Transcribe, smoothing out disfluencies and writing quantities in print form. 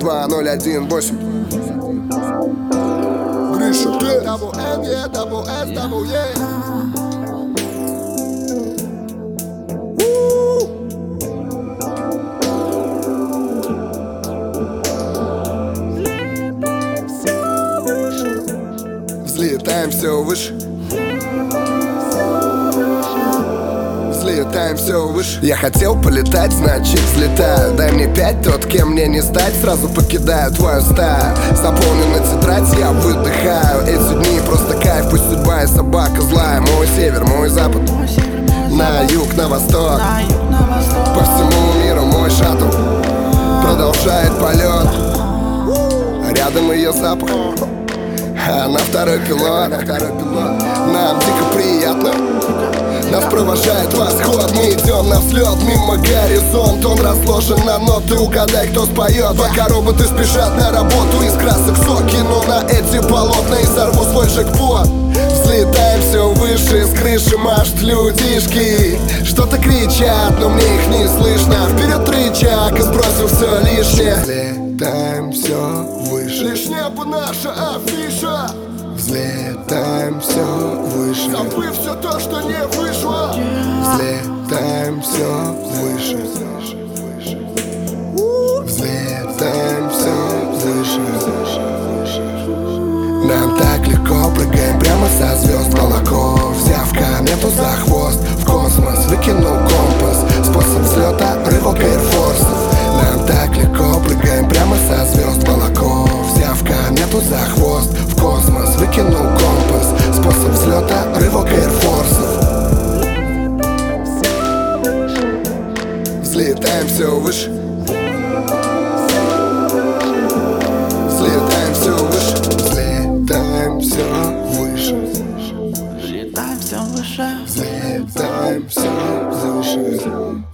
2018. Гриша, ты Double M, yeah, double S, double yeah. Взлетаем все выше. Взлетаем все выше. Я хотел полетать, значит взлетаю. Дай мне 5, тот, кем мне не стать. Сразу покидаю твою стаю. Заполнена тетрадь, я выдыхаю. Эти дни просто кайф, пусть судьба и собака злая. Мой север, мой запад, на юг, на восток. По всему миру мой шаттл продолжает полет. Рядом ее запах, она второй пилот. Нам дико приятно, нас провожает восход. Мы идем на взлет мимо горизонт. Он разложен на ноты, угадай, кто споет. Пока роботы спешат на работу, из красок соки, но на эти полотна и сорву свой джекпот. Взлетаем все выше, с крыши машут людишки. Что-то кричат, но мне их не слышно. Вперед рычаг и сбросил все лишнее. Взлетаем все выше. Лишь небо наша афиша. Взлетаем все выше. Забыв все то, что не вышло. Взлетаем все выше. Взлетаем все выше. Нам так легко, прыгаем прямо со звезд. Молоко, взяв комету за хвост. В космос выкинул компас. Способ взлета, рывок эйрфорсов. Нам так легко, прыгаем прямо со звезд. Молоко, взяв комету за хвост. В космос выкинул компас. Способ взлета, рывок эйрфорсов. Взлетаем все выше. Взлетаем все выше. Взлетаем все выше. Взлетаем все выше. Взлетаем все выше.